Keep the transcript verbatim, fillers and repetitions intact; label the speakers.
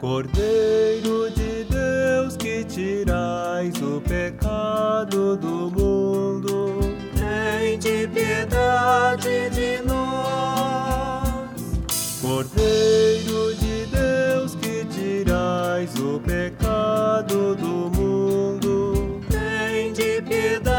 Speaker 1: Cordeiro de Deus, que tirais o pecado do mundo,
Speaker 2: tende piedade de nós.
Speaker 1: Cordeiro de Deus, que tirais o pecado do mundo,
Speaker 2: tende piedade